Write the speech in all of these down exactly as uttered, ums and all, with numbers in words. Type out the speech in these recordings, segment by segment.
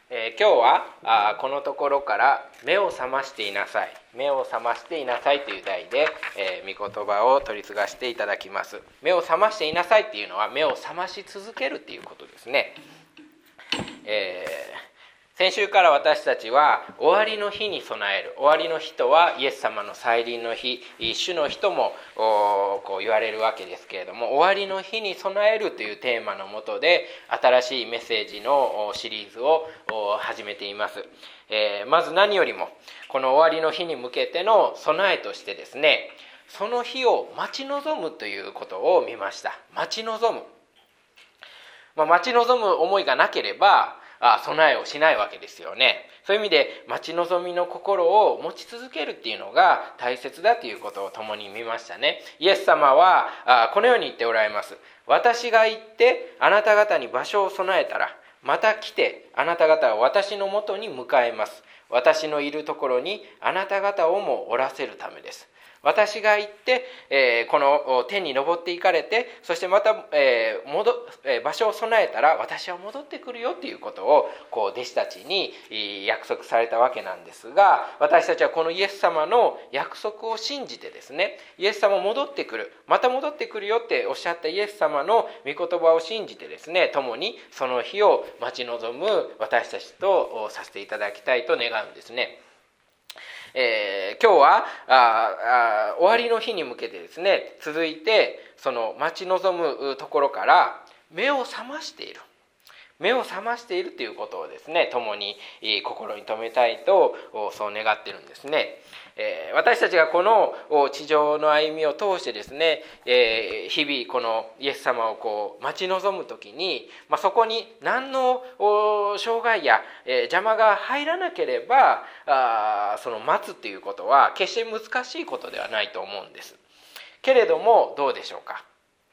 えー、今日はあこのところから目を覚ましていなさい目を覚ましていなさいという題で、えー、御言葉を取り継がせていただきます。目を覚ましていなさいっていうのは目を覚まし続けるっていうことですね。えー先週から私たちは終わりの日に備える、終わりの日とはイエス様の再臨の日、主の日ともこう言われるわけですけれども、終わりの日に備えるというテーマのもとで新しいメッセージのシリーズを始めています。えー、まず何よりもこの終わりの日に向けての備えとしてですね、その日を待ち望むということを見ました。待ち望む、まあ、待ち望む思いがなければあ備えをしないわけですよね。そういう意味で待ち望みの心を持ち続けるっていうのが大切だということを共に見ましたね。イエス様はあこのように言っておられます。私が行ってあなた方に場所を備えたら、また来てあなた方を私のもとに迎えます。私のいるところにあなた方をもおらせるためです。私が行って、えー、この天に昇っていかれて、そしてまた、えー戻えー、場所を備えたら私は戻ってくるよということをこう弟子たちに約束されたわけなんですが、私たちはこのイエス様の約束を信じてですね、イエス様戻ってくる、また戻ってくるよっておっしゃったイエス様の御言葉を信じてですね、共にその日を待ち望む私たちとさせていただきたいと願うんですね。えー、今日はああ終わりの日に向けてですね、続いてその待ち望むところから目を覚ましている目を覚ましているということをですね、共に心に留めたいとそう願っているんですね。えー、私たちがこの地上の歩みを通してですね、えー、日々このイエス様をこう待ち望むときに、まあ、そこに何の障害や、えー、邪魔が入らなければあその待つということは決して難しいことではないと思うんですけれども、どうでしょうか。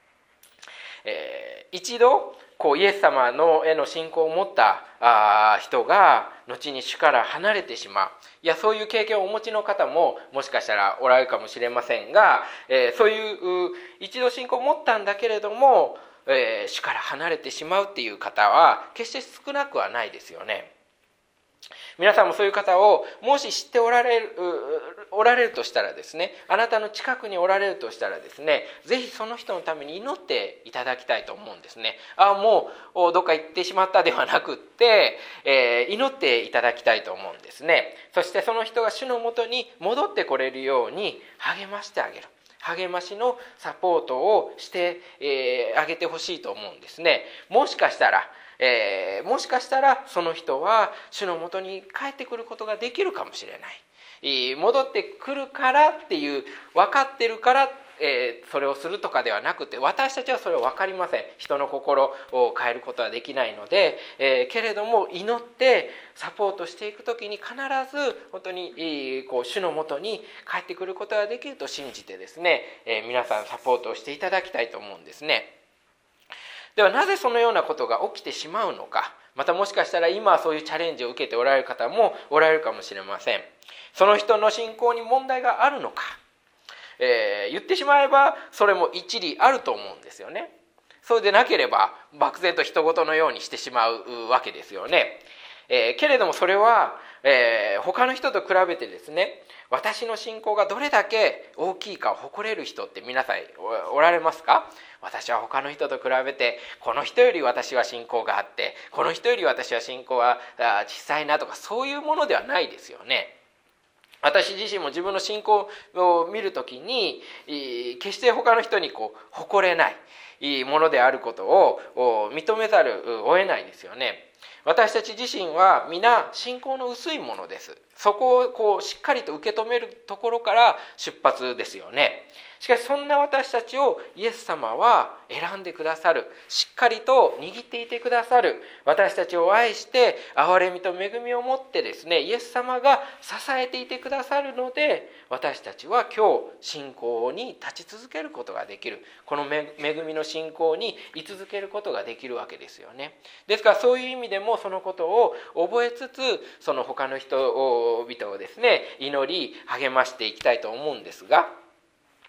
えー、一度こうイエス様のへの信仰を持ったあ人が後に主から離れてしまう、いやそういう経験をお持ちの方ももしかしたらおられるかもしれませんが、えー、そういう一度信仰を持ったんだけれども、えー、主から離れてしまうっていう方は決して少なくはないですよね。皆さんもそういう方をもし知っておられるおられるとしたらですね、あなたの近くにおられるとしたらですね、ぜひその人のために祈っていただきたいと思うんですね。あもうどっか行ってしまったではなくって、えー、祈っていただきたいと思うんですね。そしてその人が主のもとに戻ってこれるように励ましてあげる、励ましのサポートをしてあ、えー、げてほしいと思うんですね。もしかしたらえー、もしかしたらその人は主のもとに帰ってくることができるかもしれない。戻ってくるからっていう分かってるから、えー、それをするとかではなくて、私たちはそれを分かりません。人の心を変えることはできないので、えー、けれども祈ってサポートしていくときに必ず本当にこう主のもとに帰ってくることができると信じてですね、えー、皆さんサポートをしていただきたいと思うんですね。ではなぜそのようなことが起きてしまうのか、またもしかしたら今はそういうチャレンジを受けておられる方もおられるかもしれません。その人の信仰に問題があるのか、えー、言ってしまえばそれも一理あると思うんですよね。そうでなければ漠然と人事のようにしてしまうわけですよね。えー、けれどもそれは、えー、他の人と比べてですね、私の信仰がどれだけ大きいかを誇れる人って皆さんおられますか？私は他の人と比べてこの人より私は信仰があって、この人より私は信仰は小さいなとか、そういうものではないですよね。私自身も自分の信仰を見るときに決して他の人にこう誇れないものであることを認めざるを得ないですよね。私たち自身は皆信仰の薄いものです。そこをこうしっかりと受け止めるところから出発ですよね。しかしそんな私たちをイエス様は選んでくださる、しっかりと握っていてくださる、私たちを愛して憐れみと恵みを持ってですね、イエス様が支えていてくださるので、私たちは今日信仰に立ち続けることができる、この恵みの信仰に居続けることができるわけですよね。ですからそういう意味でもそのことを覚えつつ、その他の人々をですね祈り励ましていきたいと思うんですが、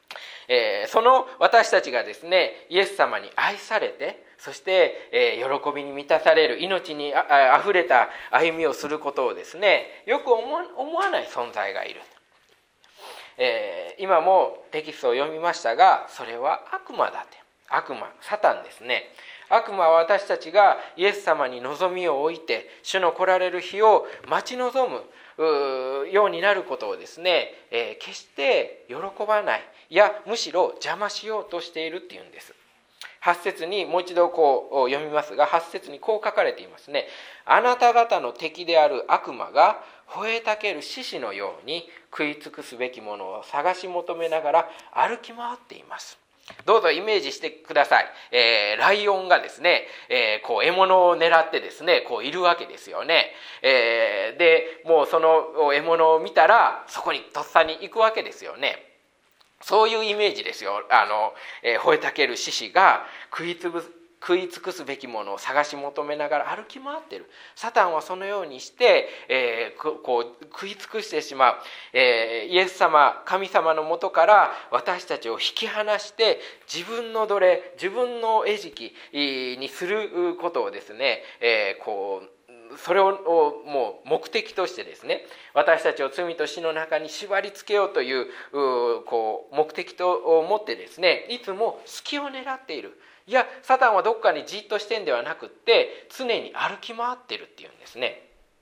えー、その私たちがですね、イエス様に愛されて、そして、えー、喜びに満たされる、命にああふれた歩みをすることをですね、よく思わ、思わない存在がいる。えー、今もテキストを読みましたが、それは悪魔だって。悪魔、サタンですね。悪魔は私たちがイエス様に望みを置いて、主の来られる日を待ち望むようになることをですね、えー、決して喜ばない、いやむしろ邪魔しようとしているっていうんです。はち節にもう一度こう読みますが、はち節にこう書かれていますね。あなた方の敵である悪魔が吠えたける獅子のように食い尽くすべきものを探し求めながら歩き回っています。どうぞイメージしてください。えー、ライオンがですね、えー、こう獲物を狙ってですね、こういるわけですよね。えー、で、もうその獲物を見たらそこにとっさに行くわけですよね。そういうイメージですよ。あの、えー、吠えたける獅子が食いつぶ食い尽くすべきものを探し求めながら歩き回っている。サタンはそのようにして、えー、こう食い尽くしてしまう、えー、イエス様、神様のもとから私たちを引き離して自分の奴隷、自分の餌食にすることをですね、えー、こうそれをもう目的としてですね、私たちを罪と死の中に縛り付けようという、こう目的と持ってですね、いつも隙を狙っている。いや、サタンはどっかにじっとしてんではなくって常に歩き回ってるっていうんですね。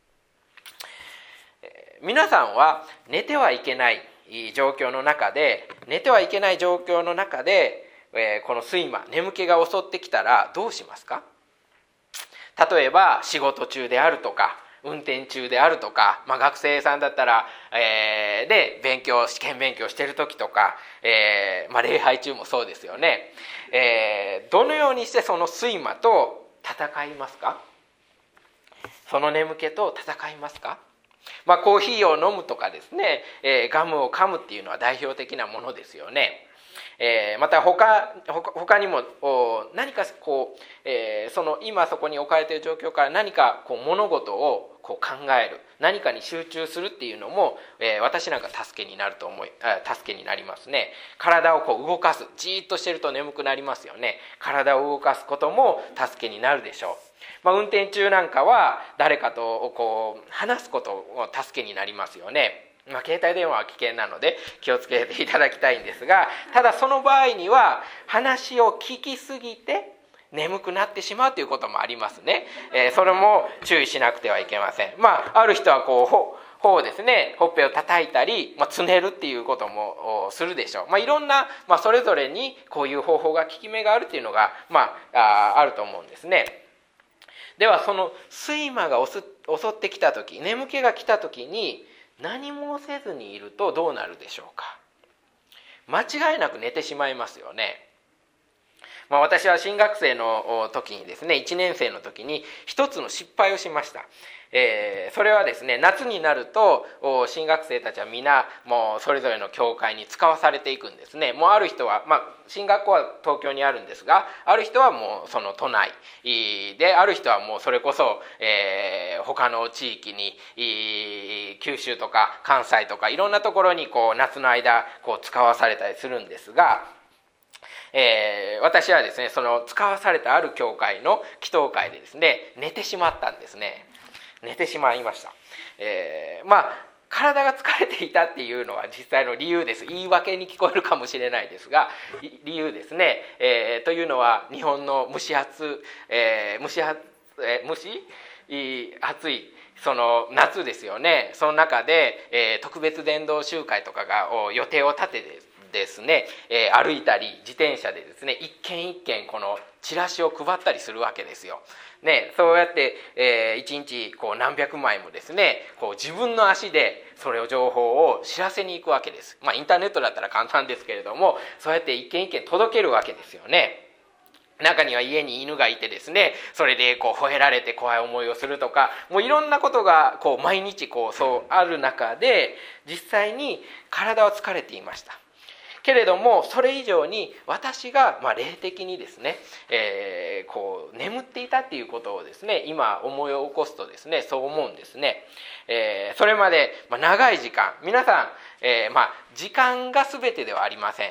皆さんは寝てはいけない状況の中で寝てはいけない状況の中で、えー、この睡魔、眠気が襲ってきたらどうしますか？例えば仕事中であるとか運転中であるとか、まあ、学生さんだったら、えー、で勉強試験勉強してる時とか、えーまあ、礼拝中もそうですよね。えー、どのようにしてその睡魔と戦いますか？その眠気と戦いますか？まあ、コーヒーを飲むとかですね、えー、ガムを噛むっていうのは代表的なものですよね。えー、また 他, 他にも何かこう、えー、その今そこに置かれている状況から何かこう物事をこう考える、何かに集中するっていうのも、えー、私なんか助けになると思い助けになりますね。体をこう動かす、じーっとしてると眠くなりますよね。体を動かすことも助けになるでしょう。まあ、運転中なんかは誰かとこう話すことも助けになりますよね。まあ、携帯電話は危険なので気をつけていただきたいんですが、ただその場合には話を聞きすぎて眠くなってしまうということもありますね。えー、それも注意しなくてはいけません。まあ、ある人はこうほ頬をですね、ほっぺを叩いたり、まあ、つねるっていうこともするでしょう。まあ、いろんな、まあ、それぞれにこういう方法が効き目があるっていうのが、まあ、あ、あると思うんですね。ではその睡魔が襲ってきた時、眠気が来た時に何もせずにいるとどうなるでしょうか？間違いなく寝てしまいますよね。まあ、私は新学生の時にですね、いちねん生の時に一つの失敗をしました。えー、それはですね、夏になると新学生たちは皆もうそれぞれの教会に使わされていくんですね。もうある人は、まあ、進学校は東京にあるんですが、ある人はもうその都内で、ある人はもうそれこそ、えー、他の地域に九州とか関西とかいろんなところにこう夏の間こう使わされたりするんですが、えー、私はですね、その使わされたある教会の祈祷会でですね、寝てしまったんですね。寝てしまいました。えー、まあ体が疲れていたっていうのは実際の理由です。言い訳に聞こえるかもしれないですが、理由ですね。えー、というのは日本の蒸し暑、えー、蒸し暑、えー、蒸し暑いその夏ですよね。その中で、えー、特別伝道集会とかが予定を立ててですね、えー、歩いたり自転車でですね、一軒一軒このチラシを配ったりするわけですよ。ね、そうやって、えー、一日こう何百枚もですね、こう自分の足でそれを情報を知らせに行くわけです。まあインターネットだったら簡単ですけれども、そうやって一軒一軒届けるわけですよね。中には家に犬がいてですね、それでこう吠えられて怖い思いをするとか、もういろんなことがこう毎日こうそうある中で、実際に体は疲れていました。けれどもそれ以上に私がまあ霊的にですね、えー、こう眠っていたっていうことをですね、今思い起こすとですね、そう思うんですね。えー、それまで、まあ、長い時間、皆さん、えー、まあ時間が全てではありません。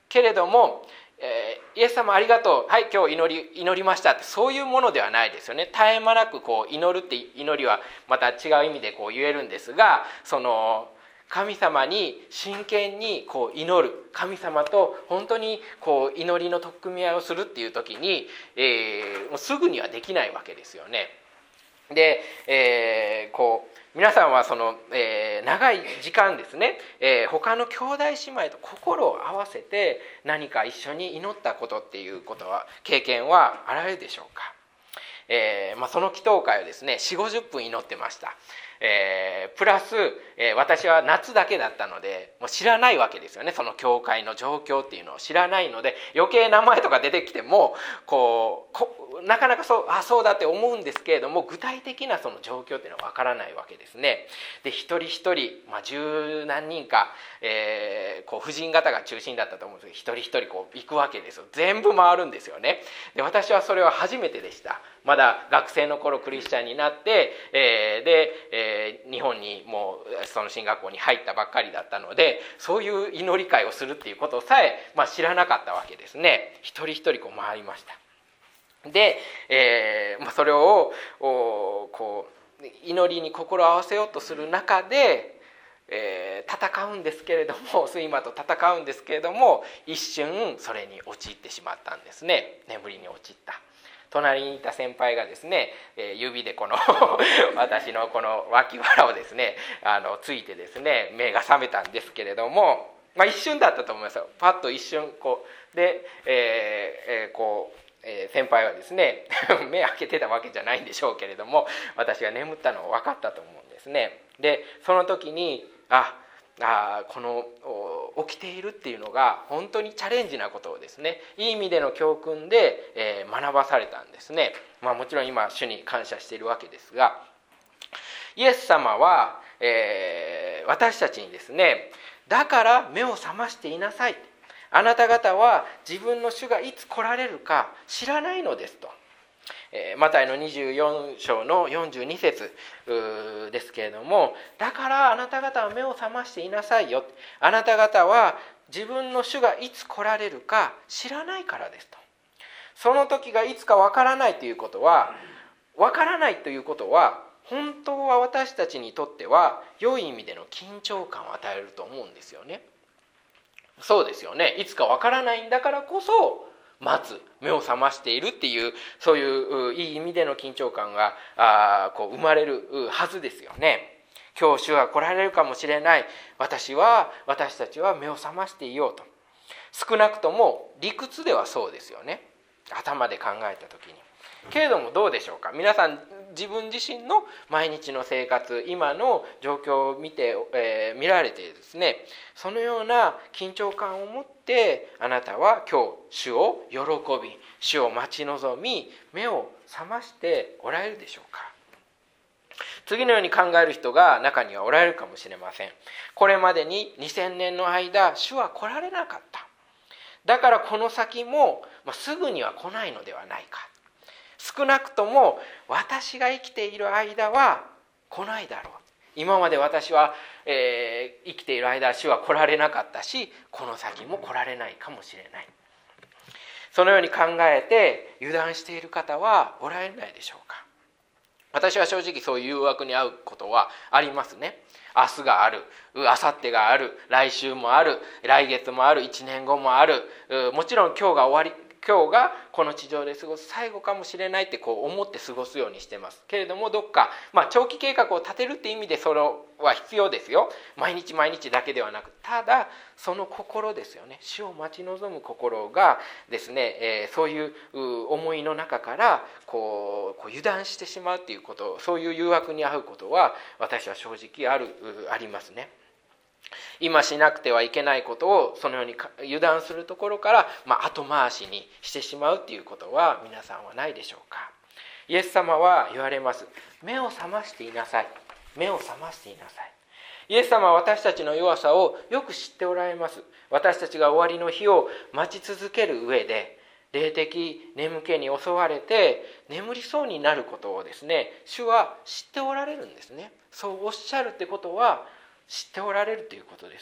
けれども、えー、イエス様ありがとう、はい、今日祈り祈りましたって、そういうものではないですよね。絶え間なくこう祈るって、祈りはまた違う意味でこう言えるんですが、その神様に真剣にこう祈る、神様と本当にこう祈りの取っ組み合いをするっていう時に、えー、もうすぐにはできないわけですよね。で、えー、こう皆さんはその、えー、長い時間ですね、えー、他の兄弟姉妹と心を合わせて何か一緒に祈ったことっていうことは、経験はあられるでしょうか。えーまあ、その祈祷会をですねよんじゅうごじゅっぷん祈ってました。えー、プラス、えー、私は夏だけだったのでもう知らないわけですよね。その教会の状況っていうのを知らないので、余計名前とか出てきてもこうこなかなかそうあそうだって思うんですけれども、具体的なその状況っていうのはわからないわけですね。で一人一人、まあ、十何人か、えー、こう婦人方が中心だったと思うんですけど、一人一人こう行くわけですよ。全部回るんですよね。で私はそれは初めてでした。まだ学生の頃クリスチャンになって、えー、で、えー、日本にもうその進学校に入ったばっかりだったので、そういう祈り会をするっていうことさえ、まあ、知らなかったわけですね。一人一人こう回りました。で、えーまあ、それをこう祈りに心を合わせようとする中で、えー、戦うんですけれども、睡魔と戦うんですけれども、一瞬それに陥ってしまったんですね。眠りに陥った。隣にいた先輩がですね、えー、指でこの私のこの脇腹をですねあのついてですね、目が覚めたんですけれども、まあ、一瞬だったと思いますよ。パッと一瞬こうで、えーえー、こうえー、先輩はですね目開けてたわけじゃないんでしょうけれども、私が眠ったのを分かったと思うんですね。でその時にああこの起きているっていうのが本当にチャレンジなことをですね、いい意味での教訓で、えー、学ばされたんですね。まあ、もちろん今主に感謝しているわけですが、イエス様は、えー、私たちにですね、だから目を覚ましていなさい、あなた方は自分の主がいつ来られるか知らないのですと。マタイのにじゅうよん章のよんじゅうに節ですけれども、だからあなた方は目を覚ましていなさいよ、あなた方は自分の主がいつ来られるか知らないからですと。その時がいつかわからないということは、わからないということは本当は私たちにとっては良い意味での緊張感を与えると思うんですよね。そうですよね。いつかわからないんだからこそ待つ、目を覚ましているっていう、そういういい意味での緊張感があこう生まれるはずですよね。今日主は来られるかもしれない、私は私たちは目を覚ましていようと。少なくとも理屈ではそうですよね、頭で考えた時に。けれどもどうでしょうか、皆さん自分自身の毎日の生活、今の状況を見て、えー、見られてですね、そのような緊張感を持ってあなたは今日主を喜び、主を待ち望み、目を覚ましておられるでしょうか。次のように考える人が中にはおられるかもしれません。これまでににせんねんの間主は来られなかった、だからこの先も、まあ、すぐには来ないのではないか、少なくとも私が生きている間は来ないだろう、今まで私は、えー、生きている間主は来られなかったし、この先も来られないかもしれない、そのように考えて油断している方はおられないでしょうか。私は正直そういう誘惑に遭うことはありますね。明日がある、明後日がある、来週もある、来月もある、いちねんごもある、もちろん今日が終わり、今日がこの地上で過ごす最後かもしれないってこう思って過ごすようにしてますけれども、どっか、まあ、長期計画を立てるって意味でそれは必要ですよ。毎日毎日だけではなく、ただその心ですよね、主を待ち望む心がですね、えー、そういう思いの中からこう、こう油断してしまうっていうこと、そういう誘惑に遭うことは私は正直あるありますね。今しなくてはいけないことをそのように油断するところから、まあ、後回しにしてしまうっていうことは皆さんはないでしょうか。イエス様は言われます。目を覚ましていなさい、目を覚ましていなさい。イエス様は私たちの弱さをよく知っておられます。私たちが終わりの日を待ち続ける上で、霊的眠気に襲われて眠りそうになることをですね、主は知っておられるんですね。そうおっしゃるってことは知っておられるということです。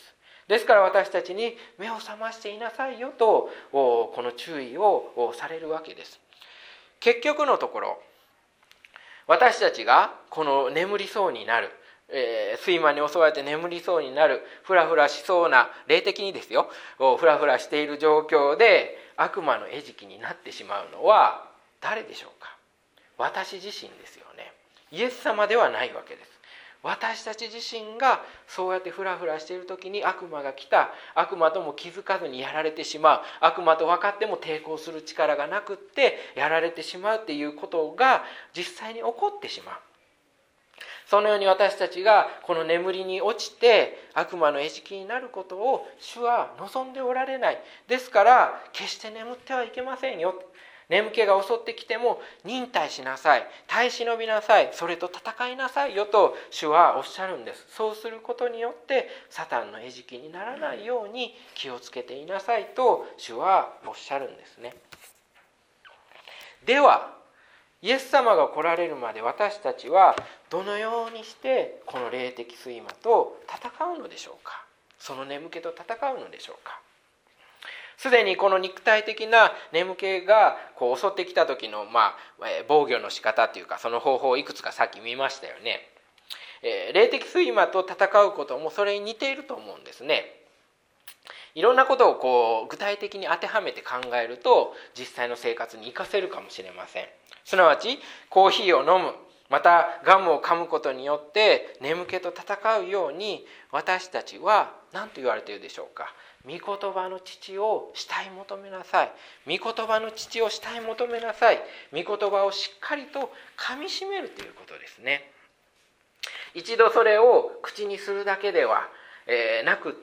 ですから私たちに目を覚ましていなさいよとこの注意をされるわけです。結局のところ、私たちがこの眠りそうになる、えー、睡魔に襲われて眠りそうになる、フラフラしそうな、霊的にですよ、フラフラしている状況で悪魔の餌食になってしまうのは誰でしょうか。私自身ですよね。イエス様ではないわけです。私たち自身がそうやってフラフラしている時に悪魔が来た、悪魔とも気づかずにやられてしまう、悪魔と分かっても抵抗する力がなくってやられてしまうっていうことが実際に起こってしまう。そのように私たちがこの眠りに落ちて悪魔の餌食になることを主は望んでおられない。ですから決して眠ってはいけませんよ。眠気が襲ってきても忍耐しなさい、耐え忍びなさい、それと戦いなさいよと主はおっしゃるんです。そうすることによってサタンの餌食にならないように気をつけていなさいと主はおっしゃるんですね。ではイエス様が来られるまで私たちはどのようにしてこの霊的睡魔と戦うのでしょうか。その眠気と戦うのでしょうか。すでにこの肉体的な眠気がこう襲ってきた時の、まあ、防御の仕方というか、その方法をいくつかさっき見ましたよね。えー、霊的睡魔と戦うこともそれに似ていると思うんですね。いろんなことをこう具体的に当てはめて考えると実際の生活に生かせるかもしれません。すなわちコーヒーを飲む、またガムを噛むことによって眠気と戦うように、私たちは何と言われているでしょうか。御言葉の父を慕い求めなさい。御言葉の父を慕い求めなさい。御言葉をしっかりと噛み締めるということですね。一度それを口にするだけでは、えー、なくって、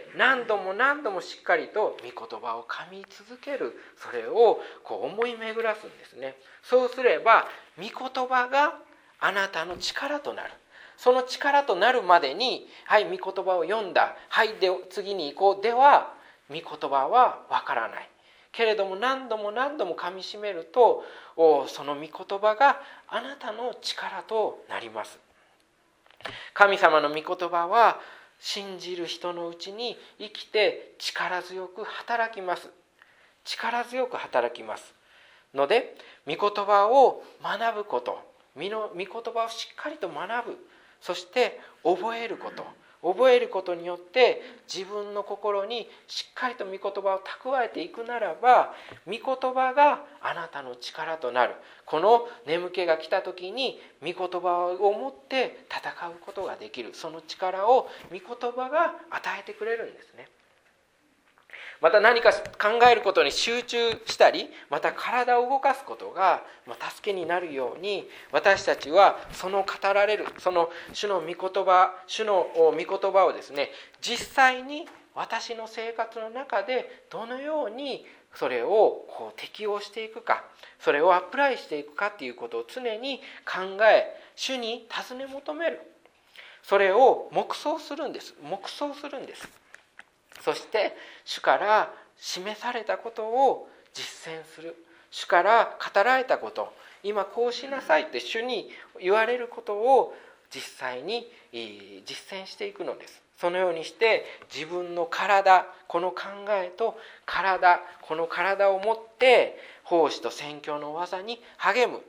何度も何度もしっかりと御言葉を噛み続ける、それをこう思い巡らすんですね。そうすれば御言葉があなたの力となる。その力となるまでに、はい、御言葉を読んだ、はいで次に行こうでは御言葉はわからないけれども、何度も何度も噛み締めるとその御言葉があなたの力となります。神様の御言葉は信じる人のうちに生きて力強く働きます。力強く働きますので、御言葉を学ぶこと、御言葉をしっかりと学ぶ、そして覚えること、覚えることによって自分の心にしっかりと御言葉を蓄えていくならば、御言葉があなたの力となる。この眠気が来た時に御言葉を持って戦うことができる、その力を御言葉が与えてくれるんですね。また何か考えることに集中したり、また体を動かすことが助けになるように、私たちはその語られるその主の御言葉、主の御言葉をですね、実際に私の生活の中でどのようにそれをこう適応していくか、それをアプライしていくかということを常に考え、主に尋ね求める、それを黙想するんです黙想するんです。そして主から示されたことを実践する、主から語られたこと、今こうしなさいって主に言われることを実際に実践していくのです。そのようにして自分の体、この考えと体、この体を持って奉仕と宣教の技に励む。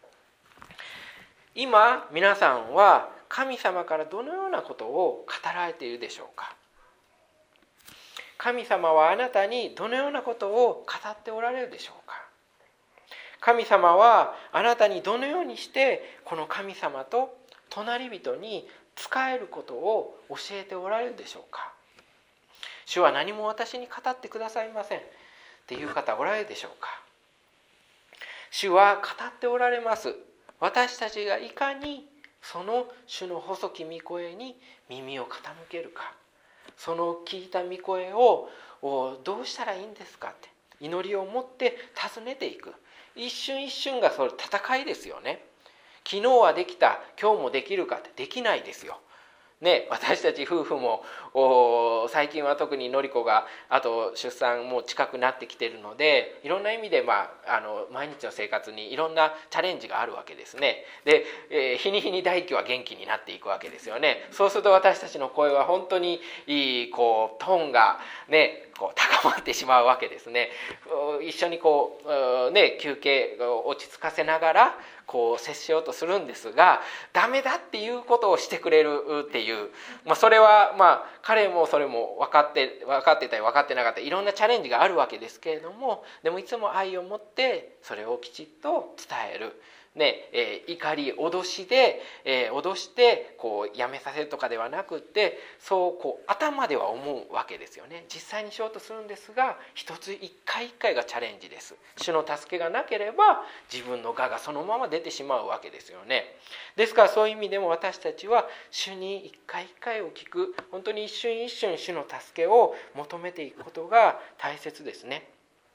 今皆さんは神様からどのようなことを語られているでしょうか。神様はあなたにどのようなことを語っておられるでしょうか。神様はあなたにどのようにしてこの神様と隣人に仕えることを教えておられるでしょうか。主は何も私に語ってくださいませんっていう方おられるでしょうか。主は語っておられます。私たちがいかにその主の細き御声に耳を傾けるか、その聞いた御声をどうしたらいいんですかって祈りを持って尋ねていく。一瞬一瞬がそれ戦いですよね。昨日はできた、今日もできるかってできないですよ。 ね、私たち夫婦も最近は特にのりこがあと出産も近くなってきているので、いろんな意味で、まあ、あの毎日の生活にいろんなチャレンジがあるわけですね。で、えー、日に日に大輝は元気になっていくわけですよね。そうすると私たちの声は本当にいいこうトーンがねこう高まってしまうわけですね。一緒にこう、ね、休憩を落ち着かせながらこう接しようとするんですが、ダメだっていうことをしてくれるっていう、まあ、それはまあ彼もそれも分かって分かってたり分かってなかったりいろんなチャレンジがあるわけですけれども、でもいつも愛を持ってそれをきちっと伝える。ねえー、怒り脅しで、えー、脅してこうやめさせるとかではなくって、そうこう頭では思うわけですよね。実際にしようとするんですが、一つ一回一回がチャレンジです。主の助けがなければ自分の我がそのまま出てしまうわけですよね。ですからそういう意味でも私たちは主に一回一回を聞く、本当に一瞬一瞬主の助けを求めていくことが大切ですね。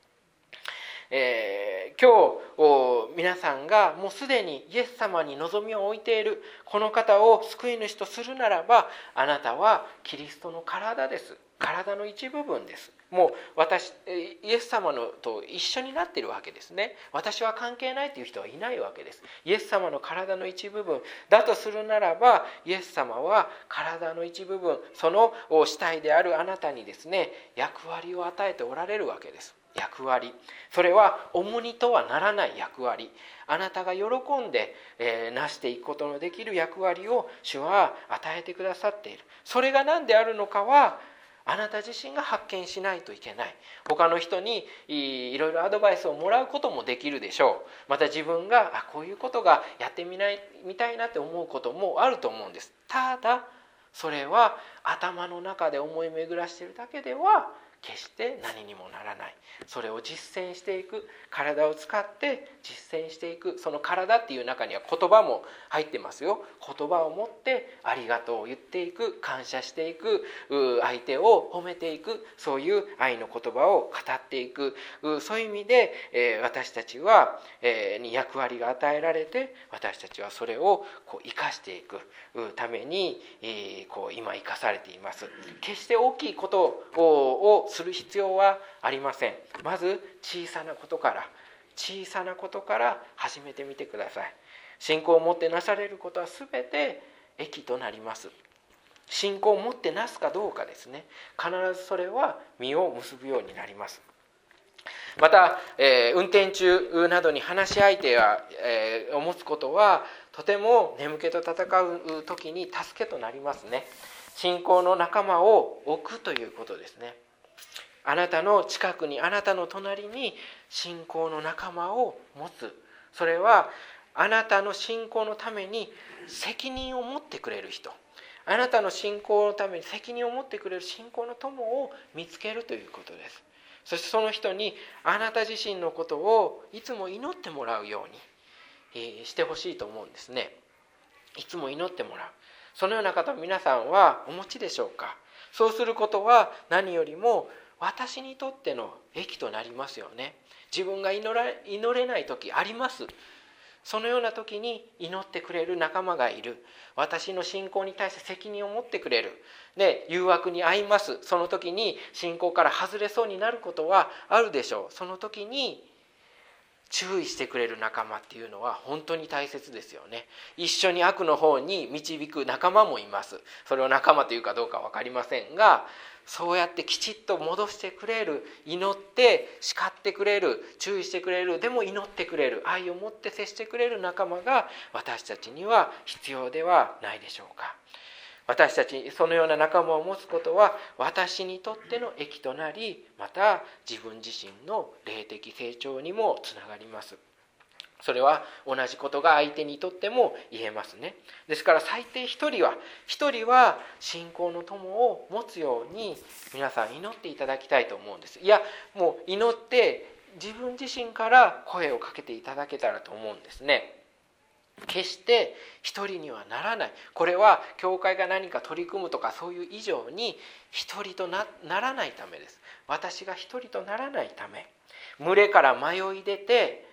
えー、今日皆さんがもうすでにイエス様に望みを置いているこの方を救い主とするならば、あなたはキリストの体です。体の一部分です。もう私イエス様のと一緒になっているわけですね。私は関係ないという人はいないわけです。イエス様の体の一部分だとするならば、イエス様は体の一部分、その主体であるあなたにですね、役割を与えておられるわけです。役割、それは重荷とはならない役割、あなたが喜んで、えー、成していくことのできる役割を主は与えてくださっている。それが何であるのかはあなた自身が発見しないといけない。他の人にいろいろアドバイスをもらうこともできるでしょう。また自分があこういうことがやってみないみたいなって思うこともあると思うんです。ただそれは頭の中で思い巡らしているだけでは決して何にもならない。それを実践していく、体を使って実践していく。その体っていう中には言葉も入ってますよ。言葉を持ってありがとうを言っていく、感謝していく、相手を褒めていく、そういう愛の言葉を語っていく。そういう意味で私たちはに役割が与えられて、私たちはそれをこう生かしていくためにこう今生かされています。決して大きいことをする必要はありません。まず小さなことから小さなことから始めてみてください。信仰を持ってなされることは全て益となります。信仰を持ってなすかどうかですね。必ずそれは実を結ぶようになります。また、えー、運転中などに話し相手や、えー、を持つことはとても眠気と戦う時に助けとなりますね。信仰の仲間を置くということですね。あなたの近くに、あなたの隣に信仰の仲間を持つ。それはあなたの信仰のために責任を持ってくれる人、あなたの信仰のために責任を持ってくれる信仰の友を見つけるということです。そしてその人にあなた自身のことをいつも祈ってもらうようにしてほしいと思うんですね。いつも祈ってもらう。そのような方皆さんはお持ちでしょうか。そうすることは何よりも私にとっての益となりますよね。自分が祈ら祈れない時あります。そのような時に祈ってくれる仲間がいる。私の信仰に対して責任を持ってくれる。で、誘惑に遭います。その時に信仰から外れそうになることはあるでしょう。その時に注意してくれる仲間っていうのは本当に大切ですよね。一緒に悪の方に導く仲間もいます。それを仲間というかどうか分かりませんが、そうやってきちっと戻してくれる、祈って叱ってくれる、注意してくれる、でも祈ってくれる、愛を持って接してくれる仲間が私たちには必要ではないでしょうか。私たちそのような仲間を持つことは私にとっての益となり、また自分自身の霊的成長にもつながります。それは同じことが相手にとっても言えますね。ですから最低一人は一人は信仰の友を持つように皆さん祈っていただきたいと思うんです。いやもう祈って自分自身から声をかけていただけたらと思うんですね。決して一人にはならない。これは教会が何か取り組むとかそういう以上に一人と な, ならないためです。私が一人とならないため、群れから迷い出て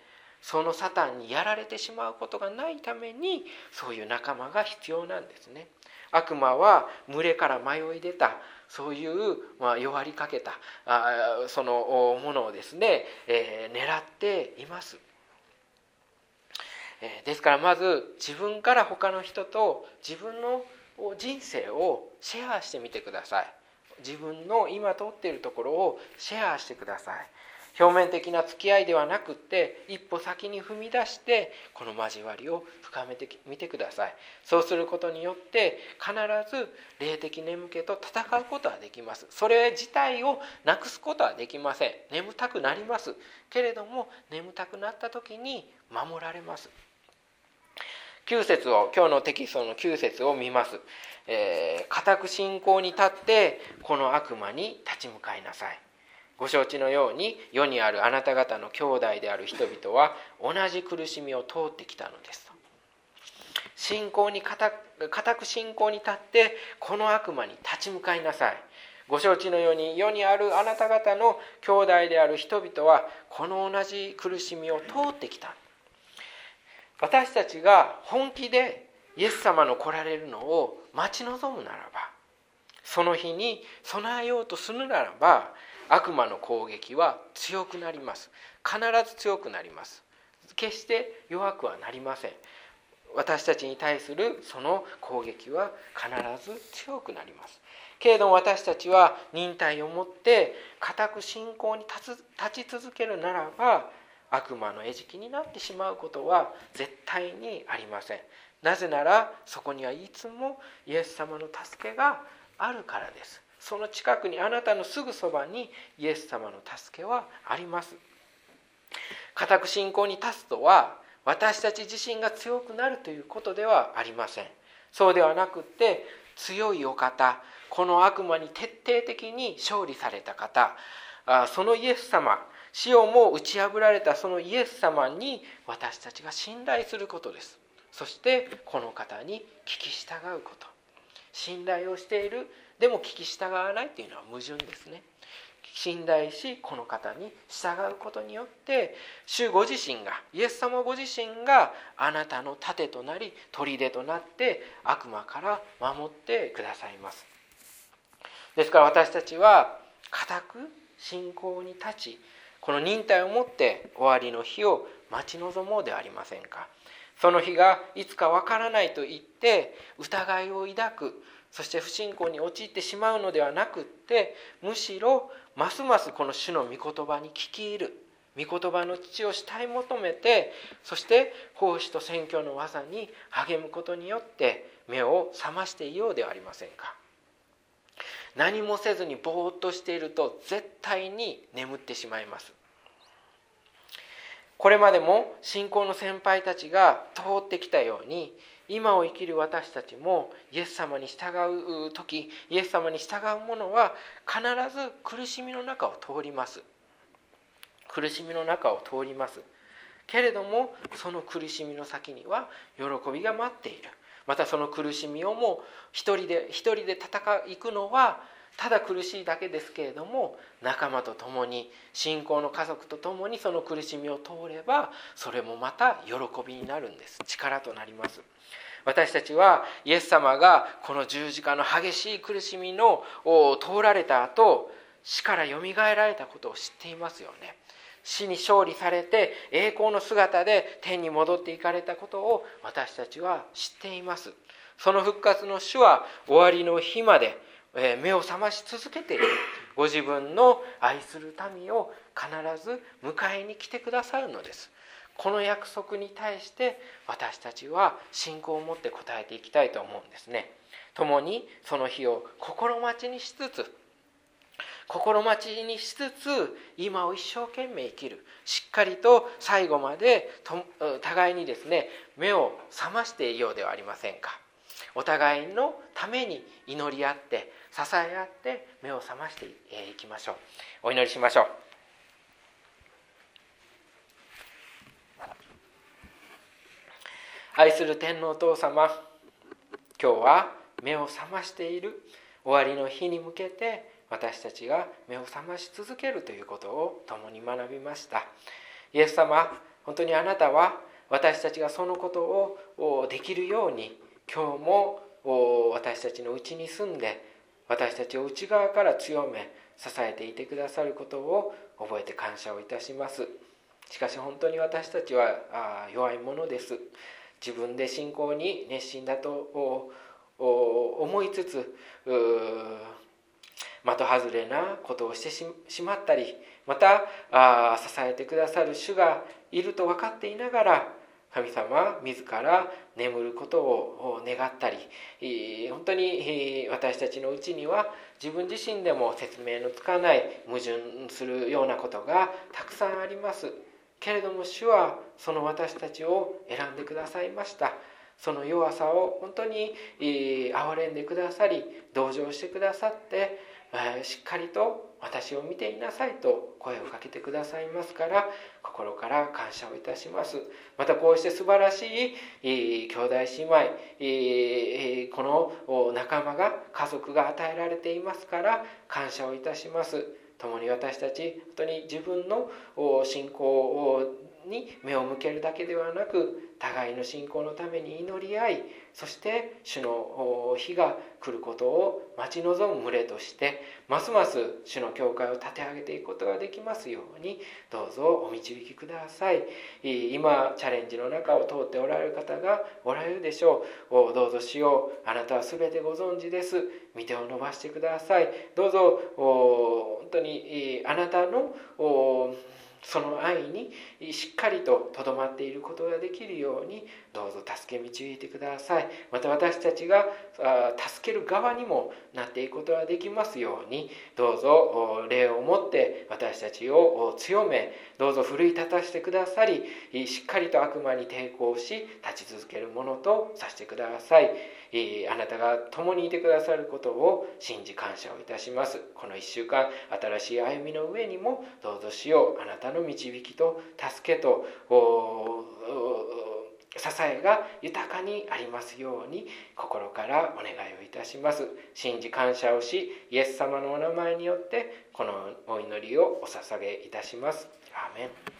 そのサタンにやられてしまうことがないために、そういう仲間が必要なんですね。悪魔は群れから迷い出た、そういう、まあ、弱りかけたあそのものをですね、えー、狙っています。えー、ですからまず自分から他の人と自分の人生をシェアしてみてください。自分の今通っているところをシェアしてください。表面的な付き合いではなくって一歩先に踏み出してこの交わりを深めてみてください。そうすることによって必ず霊的眠気と戦うことはできます。それ自体をなくすことはできません。眠たくなりますけれども、眠たくなった時に守られます。きゅう節を、今日のテキストのきゅう節を見ます。えー、固く信仰に立ってこの悪魔に立ち向かいなさい。ご承知のように世にあるあなた方の兄弟である人々は同じ苦しみを通ってきたのですと。信仰に固く、固く信仰に立ってこの悪魔に立ち向かいなさい。ご承知のように世にあるあなた方の兄弟である人々はこの同じ苦しみを通ってきた。私たちが本気でイエス様の来られるのを待ち望むならば、その日に備えようとするならば、悪魔の攻撃は強くなります。必ず強くなります。決して弱くはなりません。私たちに対するその攻撃は必ず強くなります。けれども私たちは忍耐を持って固く信仰に立つ、立ち続けるならば、悪魔の餌食になってしまうことは絶対にありません。なぜならそこにはいつもイエス様の助けがあるからです。その近くに、あなたのすぐそばにイエス様の助けはあります。固く信仰に立つとは私たち自身が強くなるということではありません。そうではなくって、強いお方、この悪魔に徹底的に勝利された方、そのイエス様、死をも打ち破られたそのイエス様に私たちが信頼することです。そしてこの方に聞き従うこと。信頼をしている、でも聞き従わないというのは矛盾ですね。信頼しこの方に従うことによって、主ご自身が、イエス様ご自身があなたの盾となり砦となって悪魔から守ってくださいます。ですから私たちは固く信仰に立ち、この忍耐をもって終わりの日を待ち望もうではありませんか。その日がいつかわからないと言って疑いを抱く、そして不信仰に陥ってしまうのではなくって、むしろますますこの主の御言葉に聞き入る、御言葉の父を慕い求めて、そして奉仕と宣教の技に励むことによって目を覚ましていようではありませんか。何もせずにぼーっとしていると絶対に眠ってしまいます。これまでも信仰の先輩たちが通ってきたように、今を生きる私たちもイエス様に従う時、イエス様に従うものは必ず苦しみの中を通ります。苦しみの中を通ります。けれどもその苦しみの先には喜びが待っている。またその苦しみをも一人で一人で戦いいくのはただ苦しいだけですけれども、仲間と共に、信仰の家族と共にその苦しみを通れば、それもまた喜びになるんです。力となります。私たちはイエス様がこの十字架の激しい苦しみのを通られた後、死からよみがえられたことを知っていますよね。死に勝利されて栄光の姿で天に戻っていかれたことを私たちは知っています。その復活の主は終わりの日まで目を覚まし続けている。ご自分の愛する民を必ず迎えに来てくださるのです。この約束に対して私たちは信仰を持って応えていきたいと思うんですね。共にその日を心待ちにしつつ心待ちにしつつ今を一生懸命生きる、しっかりと最後までと互いにですね目を覚ましていようではありませんか。お互いのために祈り合って支え合って目を覚ましていきましょう。お祈りしましょう。愛する天のお父様、今日は目を覚ましている終わりの日に向けて私たちが目を覚まし続けるということを共に学びました。イエス様、 本当にあなたは私たちがそのことをできるように今日も私たちのうちに住んで、私たちを内側から強め支えていてくださることを覚えて感謝をいたします。しかし本当に私たちは弱いものです。自分で信仰に熱心だと思いつつ、的外れなことをしてしまったり、また支えてくださる主がいると分かっていながら、神様自ら眠ることを願ったり、本当に私たちのうちには自分自身でも説明のつかない矛盾するようなことがたくさんあります。けれども主はその私たちを選んでくださいました。その弱さを本当に憐れんでくださり、同情してくださって、しっかりと私を見ていなさいと声をかけてくださいますから、心から感謝をいたします。またこうして素晴らしい兄弟姉妹、この仲間が、家族が与えられていますから感謝をいたします。共に私たち本当に自分の信仰に目を向けるだけではなく、互いの信仰のために祈り合い、そして主の日が来ることを待ち望む群れとして、ますます主の教会を立て上げていくことができますようにどうぞお導きください。今チャレンジの中を通っておられる方がおられるでしょう。どうぞ主よ、あなたは全てご存知です。御手を伸ばしてください。どうぞ本当にあなたのその愛にしっかりととどまっていることができるようにどうぞ助け導いてください。また私たちが助ける側にもなっていくことができますように、どうぞ霊をもって私たちを強め、どうぞ奮い立たせてくださり、しっかりと悪魔に抵抗し立ち続けるものとさせてください。あなたが共にいてくださることを信じ感謝をいたします。このいっしゅうかん、新しい歩みの上にもどうぞ主よ、あなたの導きと助けと支えが豊かにありますように心からお願いをいたします。信じ感謝をし、イエス様のお名前によってこのお祈りをお捧げいたします。アーメン。